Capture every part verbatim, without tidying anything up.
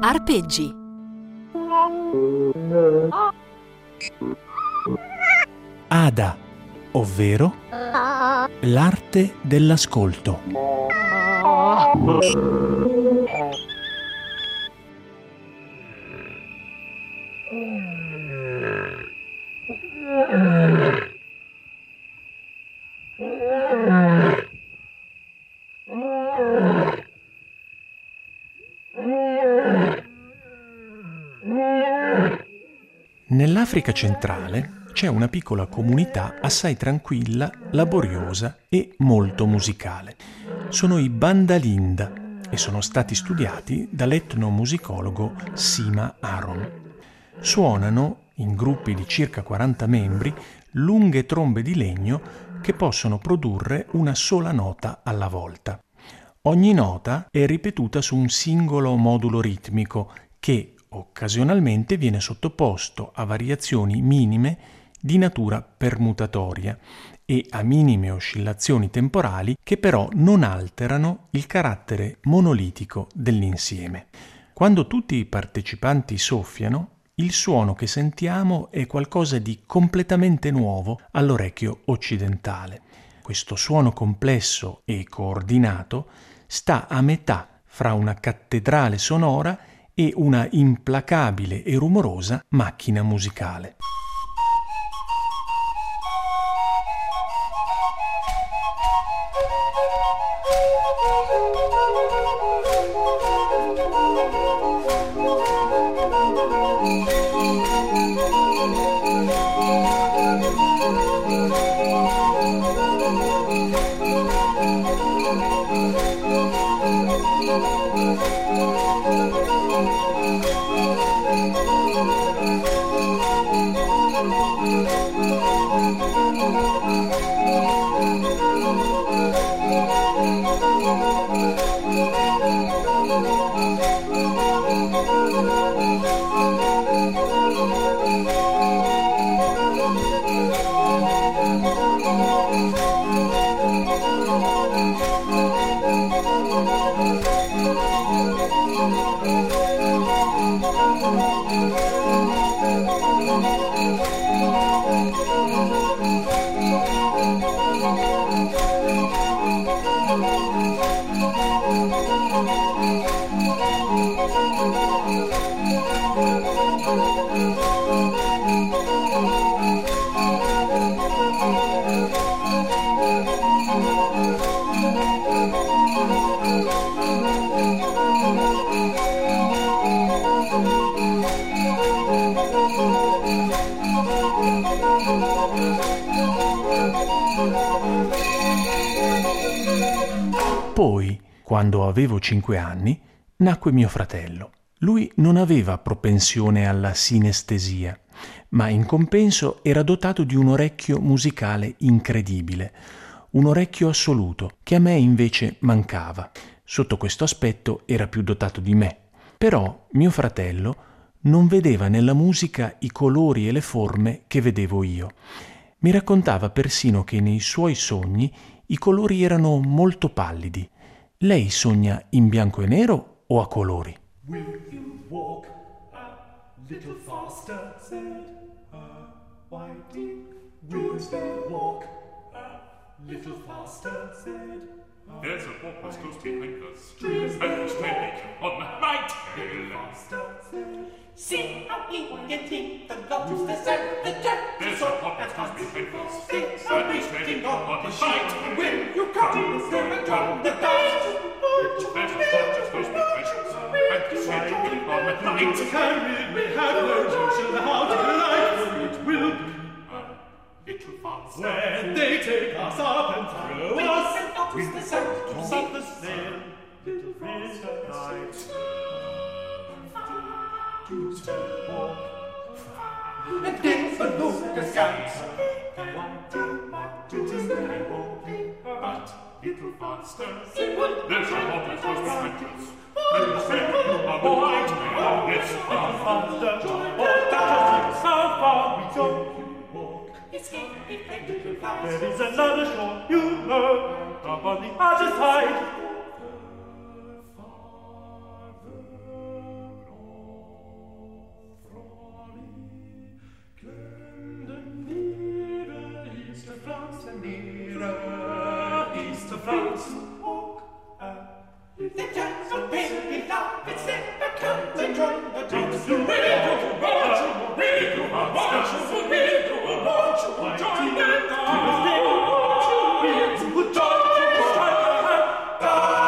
Arpeggi. Ada, ovvero l'arte dell'ascolto. Nell'Africa centrale c'è una piccola comunità assai tranquilla, laboriosa e molto musicale. Sono i Bandalinda e sono stati studiati dall'etnomusicologo Sima Aron. Suonano, in gruppi di circa quaranta membri, lunghe trombe di legno che possono produrre una sola nota alla volta. Ogni nota è ripetuta su un singolo modulo ritmico che occasionalmente viene sottoposto a variazioni minime di natura permutatoria e a minime oscillazioni temporali che però non alterano il carattere monolitico dell'insieme. Quando tutti i partecipanti soffiano, il suono che sentiamo è qualcosa di completamente nuovo all'orecchio occidentale. Questo suono complesso e coordinato sta a metà fra una cattedrale sonora e una implacabile e rumorosa macchina musicale. Poi, quando avevo cinque anni, nacque mio fratello. Lui non aveva propensione alla sinestesia, ma in compenso era dotato di un orecchio musicale incredibile, un orecchio assoluto che a me invece mancava. Sotto questo aspetto era più dotato di me. Però mio fratello non vedeva nella musica i colori e le forme che vedevo io. Mi raccontava persino che nei suoi sogni i colori erano molto pallidi. Lei sogna in bianco e nero o a colori? Will you walk a little faster, said a whiting. Will you walk a little faster, said a There's a porpoise close behind us, Trees and he's standing on the right little tail. faster, said See how eating the lotus, the sun, the dirt. There's a porpoise close behind us, Things and are he's standing beating on on the the right sheet. tail. Will you come and join the dance? There's a porpoise close behind us, and he's standing on the right tail. carried, we have no notion how delightful it will be A little faster. when they take us up and throw us With the sun, to see off the snail. Little faster, night. and dance the look the skies. But little faster. There's a porpoise close behind us, and he's standing on the right tail. Yes, Faster, oh, touch us, how far we go. Escape, if little flies. There is another shore, you know, up on the other side. nearer east of France. Walk a little The jazz faster. of baby love, it's never come to join the dance. You will go, won't you, will you, won't you, will you, won't you, join the dance. Will you, join the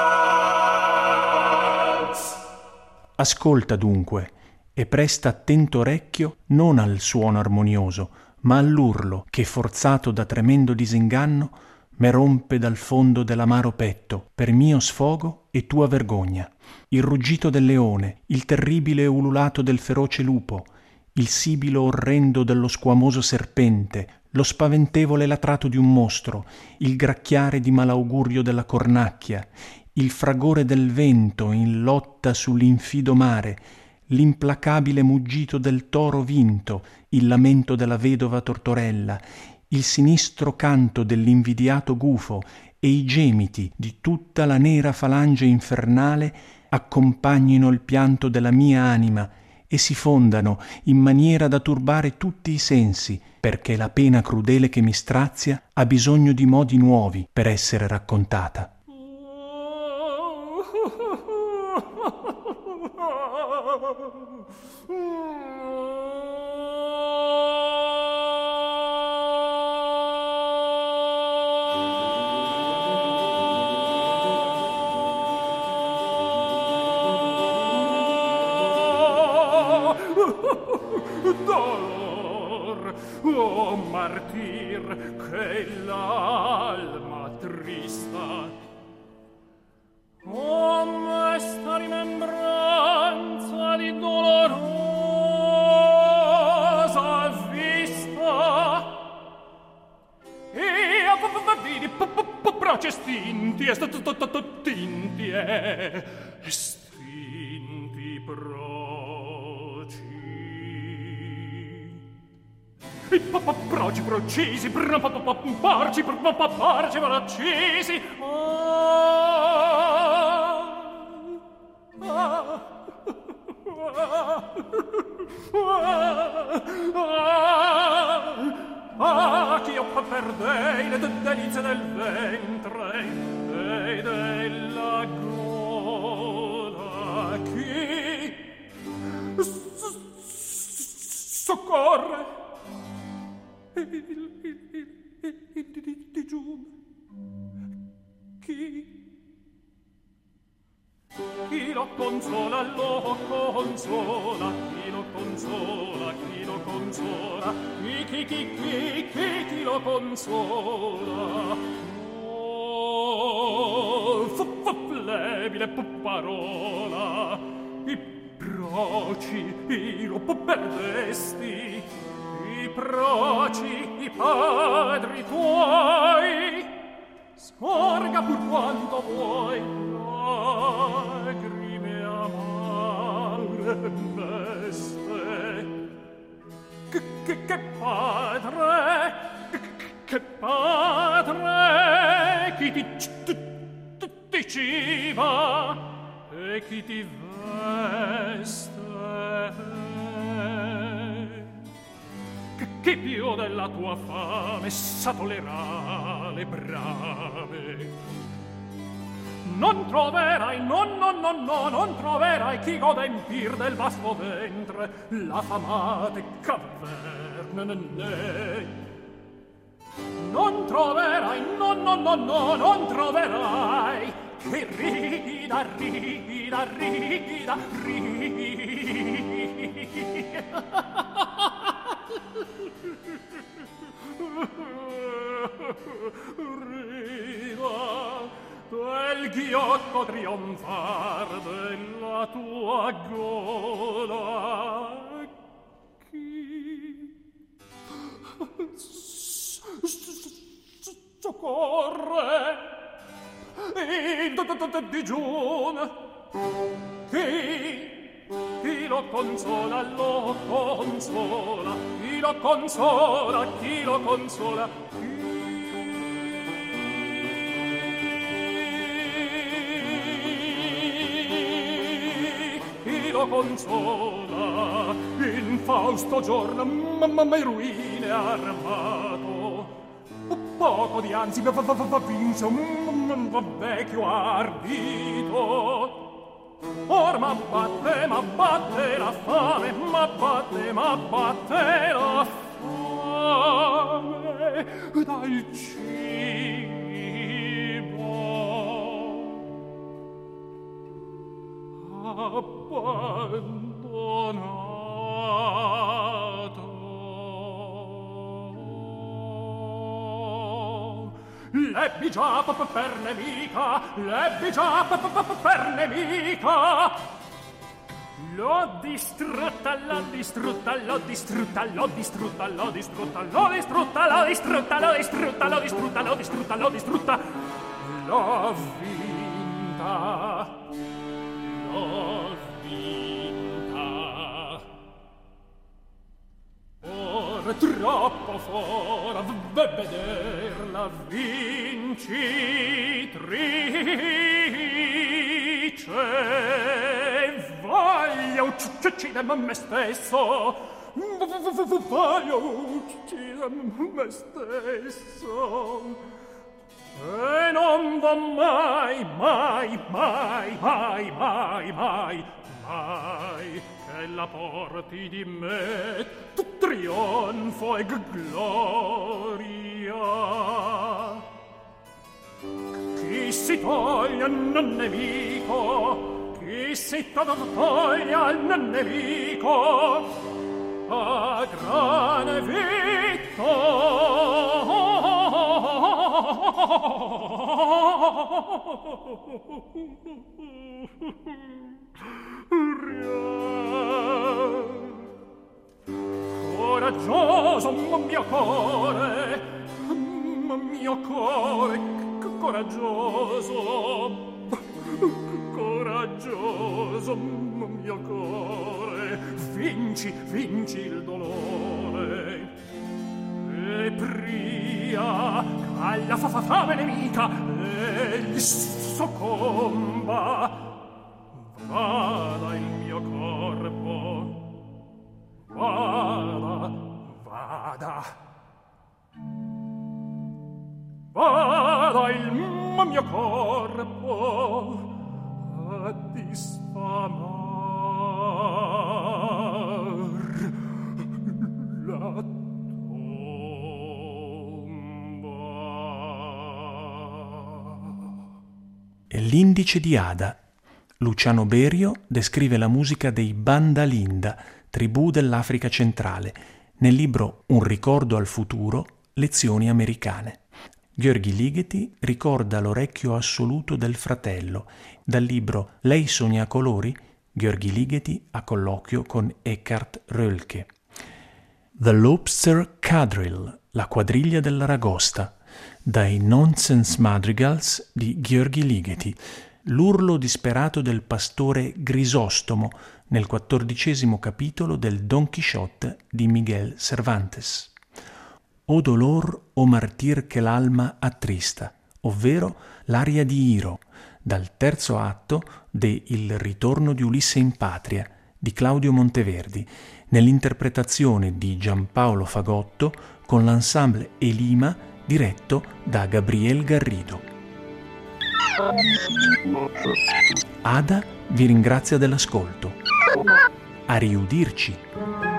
dance. Ascolta dunque e presta attento orecchio non al suono armonioso, ma all'urlo che, forzato da tremendo disinganno, me rompe dal fondo dell'amaro petto per mio sfogo e tua vergogna. Il ruggito del leone, il terribile ululato del feroce lupo, il sibilo orrendo dello squamoso serpente, lo spaventevole latrato di un mostro, il gracchiare di malaugurio della cornacchia, il fragore del vento in lotta sull'infido mare, l'implacabile muggito del toro vinto, il lamento della vedova tortorella, il sinistro canto dell'invidiato gufo e i gemiti di tutta la nera falange infernale accompagnino il pianto della mia anima e si fondano in maniera da turbare tutti i sensi, perché la pena crudele che mi strazia ha bisogno di modi nuovi per essere raccontata. Dolor, oh martir, che l'alma trista. Oh, mesta rimembranza di dolorosa vista. E vidi braci stinti e stinti e stinti braci. I proci procisi, porci, porci procisi. Ah, che io perdei le delizie del ventre e della gola. Chi soccorre il, il, il, il, il digiuno? Chi? Chi lo consola, lo consola, chi lo consola, chi lo consola, chi, chi, chi, chi, chi, chi lo consola? Oh, fu, fu, flebile parola, i proci, i lo perdesti, i proci, i padri tuoi, scorga pur quanto vuoi, lagrime amare meste. Che, che, che padre, che, che padre, chi ti, ti, ti diceva e chi ti veste. Che, che più della tua fame sa tollerà le brame. Non troverai, no, no, no, no, non troverai chi gode empir del vasto ventre l'affamate caverne. Non troverai, no, no, no, no, non troverai che rida, rida, rida, rida quel ghiotto trionfar della tua gola. Chi soccorre in digiun? Chi chi lo consola, lo consola, chi lo consola, chi lo consola, chi lo consola, in fausto giorno, mamma mai ruine armato, poco dianzi vinse un vecchio ardito. Or m'abbatte, m'abbatte la fame, m'abbatte, m'abbatte la fame dal cibo abbandonato. L'ebbi già per nemica, l'ebbi già per nemica. L'ho distrutta, l'ho distrutta, l'ho distrutta, l'ho distrutta, l'ho distrutta, l'ho distrutta, l'ho distrutta, l'ho distrutta, l'ho distrutta, l'ho distrutta, l'ho distrutta. L'ho vinta, l'ho vinta. Or troppo fora vederla vincitrice. Voglio uccidere me stesso, voglio uccidere me stesso, e non va mai, mai, mai, mai, mai, mai, mai che la porti di me trionfo e gloria. Chi si toglie un nemico, chi si toglie al nemico, a grande vittoria. Coraggioso mio cuore, mio cuore coraggioso, coraggioso mio cuore, vinci, vinci il dolore, e pria alla fa fa fame nemica egli soccomba. Vada il mio corpo, vada, vada, vada il mio corpo a disfamar la tomba. L'Indice di Ada. Luciano Berio descrive la musica dei Bandalinda, tribù dell'Africa centrale, nel libro Un ricordo al futuro, lezioni americane. György Ligeti ricorda l'orecchio assoluto del fratello. Dal libro Lei sogna a colori, György Ligeti a colloquio con Eckhart Rölke. The Lobster Quadrille, la quadriglia dell'aragosta, dai Nonsense Madrigals di György Ligeti. L'urlo disperato del pastore Grisostomo nel quattordicesimo capitolo del Don Chisciotte di Miguel Cervantes. O dolor, o martir che l'alma attrista, ovvero l'aria di Iro, dal terzo atto de Il ritorno di Ulisse in patria di Claudio Monteverdi, nell'interpretazione di Giampaolo Fagotto con l'ensemble Elima diretto da Gabriel Garrido. Ada vi ringrazia dell'ascolto. A riudirci!